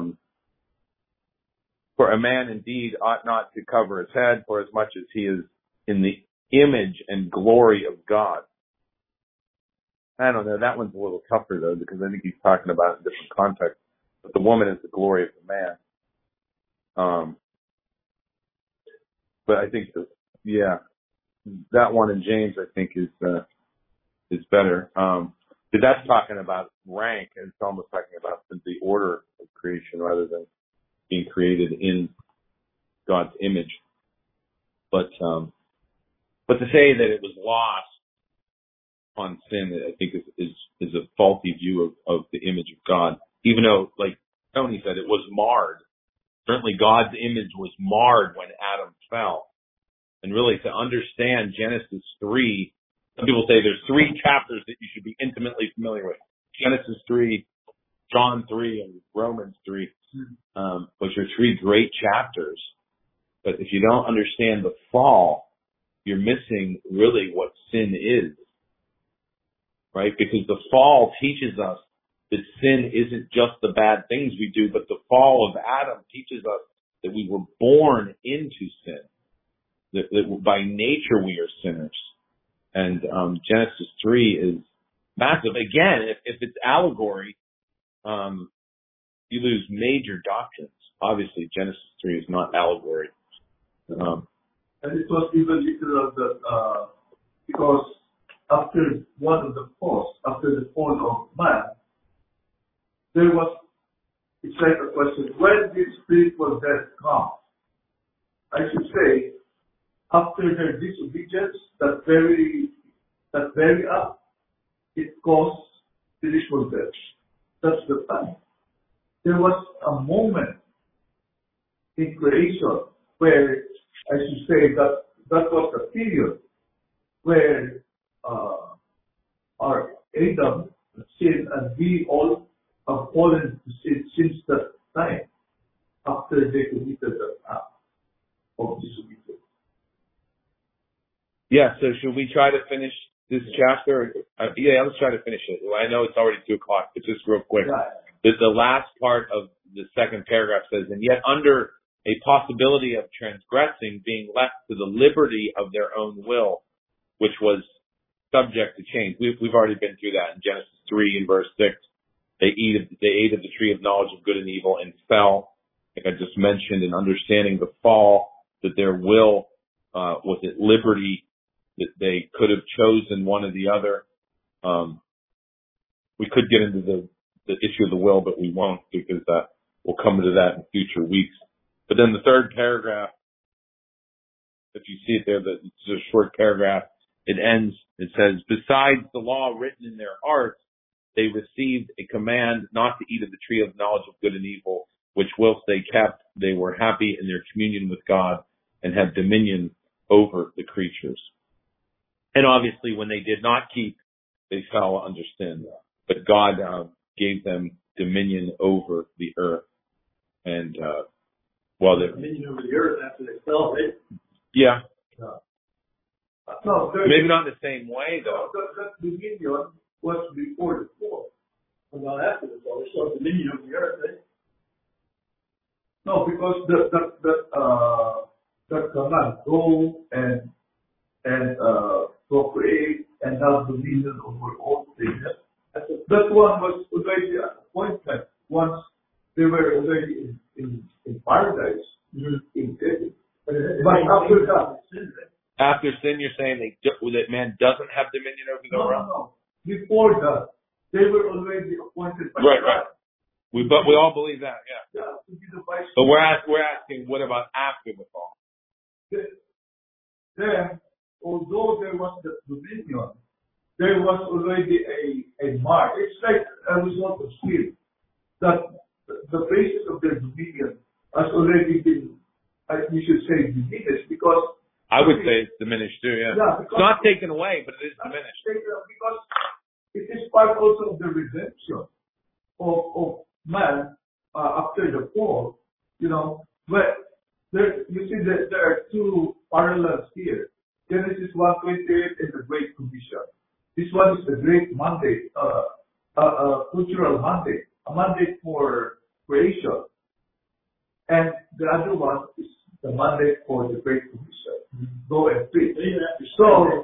for a man indeed ought not to cover his head, for as much as he is in the image and glory of God. I don't know, that one's a little tougher though, because I think he's talking about it in different contexts. But the woman is the glory of the man. But I think that one in James I think is better. But that's talking about rank, and it's almost talking about the order of creation rather than being created in God's image. But to say that it was lost on sin, I think is a faulty view of the image of God. Even though, like Tony said, it was marred. Certainly God's image was marred when Adam fell. And really, to understand Genesis 3, some people say there's 3 chapters that you should be intimately familiar with. Genesis 3, John 3, and Romans 3, which are 3 great chapters. But if you don't understand the fall, you're missing really what sin is. Right? Because the fall teaches us that sin isn't just the bad things we do, but the fall of Adam teaches us that we were born into sin. That by nature we are sinners. And Genesis 3 is massive. Again, if it's allegory, you lose major doctrines. Obviously, Genesis 3 is not allegory. And it was even literal that because after one of the falls, after the fall of man, there was, it's like a question, when did spiritual death come? I should say, after their disobedience, that very act, it caused spiritual death. That's the time. There was a moment in creation where I should say that was the period where our Adam sinned, and we all have fallen to sin since that time after they committed that act of disobedience. Yeah, so should we try to finish this chapter? Let's try to finish it. Well, I know it's already 2 o'clock, but just real quick. Right. The last part of the second paragraph says, and yet under a possibility of transgressing, being left to the liberty of their own will, which was subject to change. We've already been through that in Genesis 3 and verse 6. They ate of the tree of knowledge of good and evil and fell. Like I just mentioned, in understanding the fall, that their will was at liberty, that they could have chosen one or the other. We could get into the issue of the will, but we won't, because we'll come into that in future weeks. But then the third paragraph, if you see it there, it's a short paragraph. it ends, it says, besides the law written in their hearts, they received a command not to eat of the tree of knowledge of good and evil, which whilst they kept, they were happy in their communion with God and had dominion over the creatures. And obviously when they did not keep, they fell under sin. But God gave them dominion over the earth. And, dominion over the earth after they fell, right? Yeah. No, Maybe not in the same way, though. The dominion was before the fall. Well, not after the fall. They still have dominion over the earth, right? No, because the command go and procreate and have dominion over all things. That one was already an appointment once they were already in paradise, in heaven. But after that, After sin, you're saying that man doesn't have dominion over the realm? No. Before that, they were already appointed by Right, God. right. We all believe that, yeah. Yeah, to be the vice. But we're asking, what about after the fall? Then, although there was the dominion, there was already a mark. It's like a result of sin. That the basis of their dominion has already been, we should say, diminished because I would say it's diminished too, yeah. It's not taken away, but it is diminished. Because it is part also of the redemption of man after the fall. But you see that there are two parallels here. Genesis 1:28 is the Great Commission. This one is the Great Mandate, cultural mandate, a mandate for creation. And the other one is the mandate for the Great Commission. Go and preach. So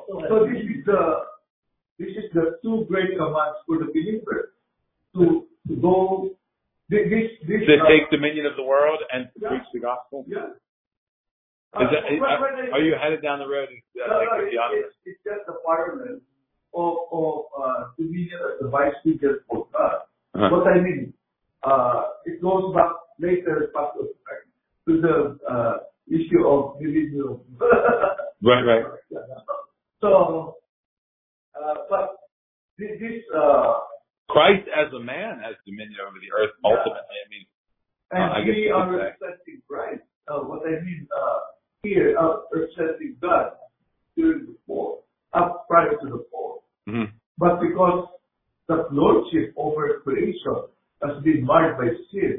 this is the two great commands for the believer to go. To take dominion of the world and to preach the gospel? Yeah. Are you headed down the road? It's just the parallel of dominion as the vice regent for God. What I mean, it goes back later to the issue of millennium. Right. So, but this Christ as a man has dominion over the earth ultimately. I mean, and we are representing Christ. What I mean here, representing God during the fall, prior to the fall. Mm-hmm. But because the lordship over creation has been marred by sin,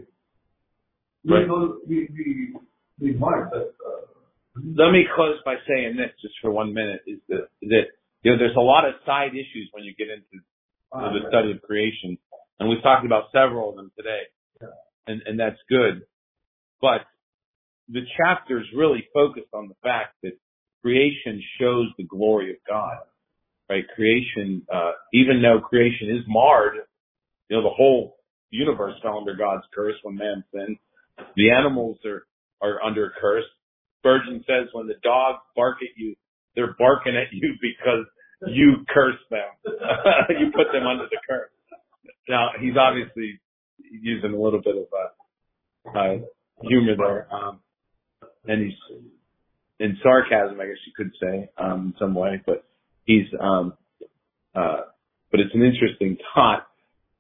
we marred that. Let me close by saying this, just for 1 minute, is that there's a lot of side issues when you get into the study of creation, and we've talked about several of them today, and that's good. But the chapters really focused on the fact that creation shows the glory of God, right? Creation, even though creation is marred, the whole universe fell under God's curse when man sinned. The animals are under a curse. Spurgeon says when the dogs bark at you, they're barking at you because you curse them. You put them under the curse. Now, he's obviously using a little bit of humor there. And he's in sarcasm, I guess you could say, in some way. But but it's an interesting thought.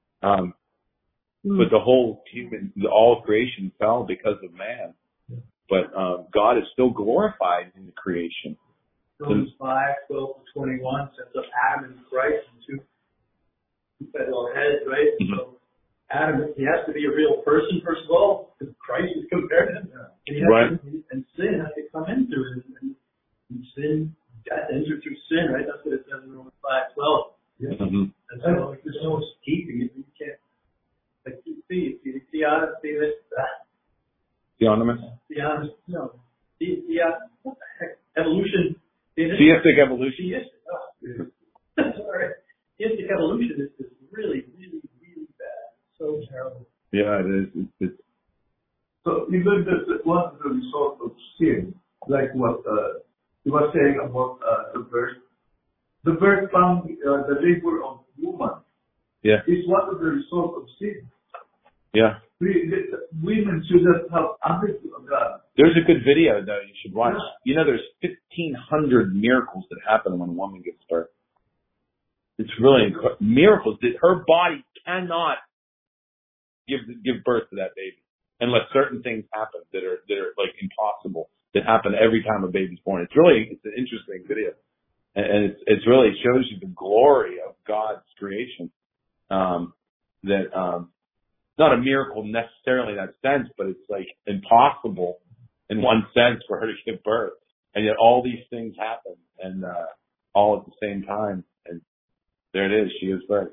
But all creation fell because of man. But God is still glorified in the creation. Romans 5:12-21 sets up Adam and Christ and two federal heads, right? Mm-hmm. So Adam, he has to be a real person, first of all, because Christ is compared to him. And sin has to come into it. And sin, death entered through sin, right? That's what it says in Romans 5:12. Yeah. Mm-hmm. And so there's no escaping it. You can't, like you see Adam, see this, Theonomous? No. What the heck? Evolution. Theistic evolution. Sorry. Theistic evolution is really, really, really bad. So terrible. Yeah, it is. So even one of the result of sin, like what you were saying about the birth. The birth found the labor of woman. Yeah. Is one of the result of sin. Yeah. Women shouldn't have understood God. There's a good video though you should watch. You know, there's 1,500 miracles that happen when a woman gives birth. It's really miracles that her body cannot give birth to that baby unless certain things happen that are like impossible, that happen every time a baby's born. It's an interesting video. And it's really shows you the glory of God's creation. Not a miracle necessarily in that sense, but it's like impossible in one sense for her to give birth. And yet all these things happen and all at the same time. And there it is, she gives birth.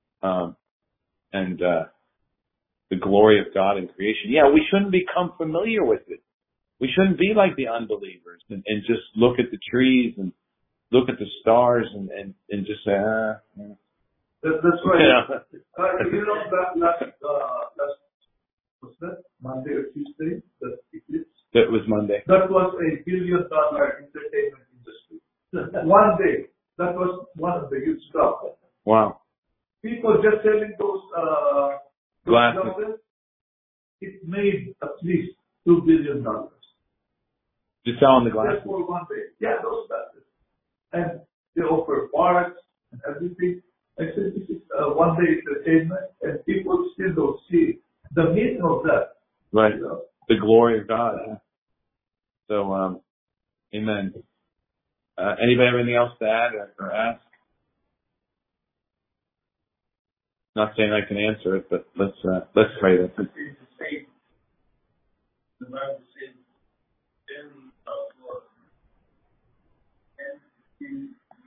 The glory of God in creation. Yeah, we shouldn't become familiar with it. We shouldn't be like the unbelievers and just look at the trees and look at the stars and just say, That's right. Yeah. That last what's that? Monday or Tuesday? The eclipse? That was Monday. That was $1 billion entertainment industry. One day. That was one of the huge stuff. Wow. People just selling those Glasses. It made at least $2 billion. Just selling the glasses. Just for one day. Yeah, those glasses. And they offer parts and everything. I said this is one day entertainment, and people still don't see the meaning of that. Right. You know? The glory of God. Yeah. So, amen. Anybody have anything else to add or ask? Not saying I can answer it, but let's pray this. The Bible says, "Verily our Lord, and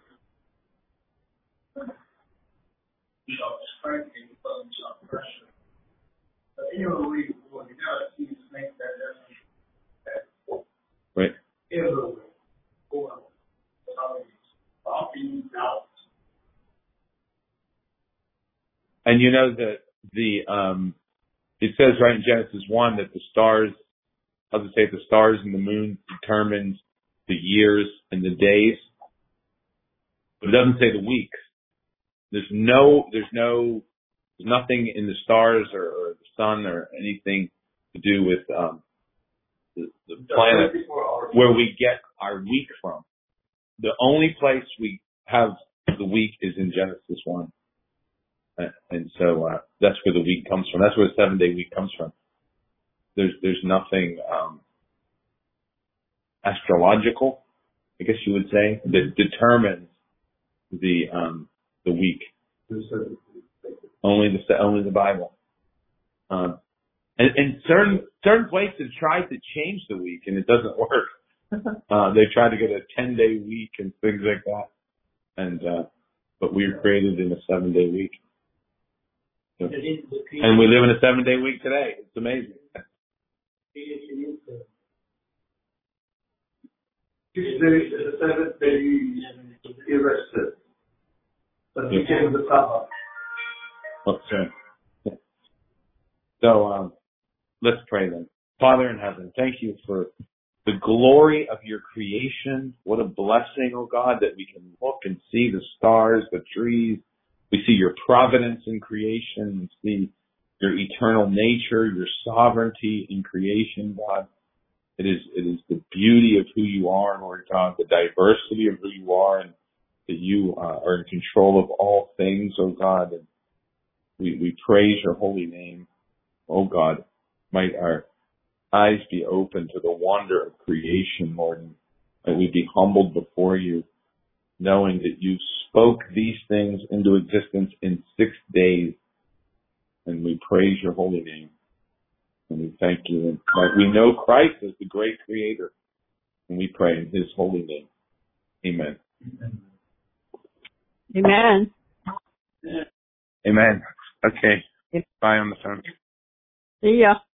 you shall strike and you shall crush it." But anyway, what you gotta see is make that Right. everywhere. Out. And you know that it says right in Genesis 1 that the stars and the moon determines the years and the days, but it doesn't say the weeks. There's nothing in the stars or the sun or anything to do with the planet where we get our week from. The only place we have the week is in Genesis 1. And so that's where the week comes from. That's where the 7-day week comes from. There's nothing astrological, I guess you would say, that determines the week. Only the Bible. And certain places try to change the week, and it doesn't work. They try to get a 10-day week and things like that. And but we were created in a 7-day week. So, and we live in a 7-day week today. It's amazing. 6 days, 7 days, he rested. But became the Sabbath. Okay. So let's pray then. Father in heaven, thank you for the glory of your creation. What a blessing, oh God, that we can look and see the stars, the trees. We see your providence in creation. We see your eternal nature, your sovereignty in creation, God. It is the beauty of who you are, Lord God, the diversity of who you are, and that you are in control of all things, oh God. And we praise your holy name, oh God. Might our eyes be open to the wonder of creation, Lord, and that we be humbled before you, knowing that you spoke these things into existence in 6 days. And we praise your holy name. And we thank you. And we know Christ is the great creator. And we pray in his holy name. Amen. Amen. Amen. Okay. Bye on the phone. See ya.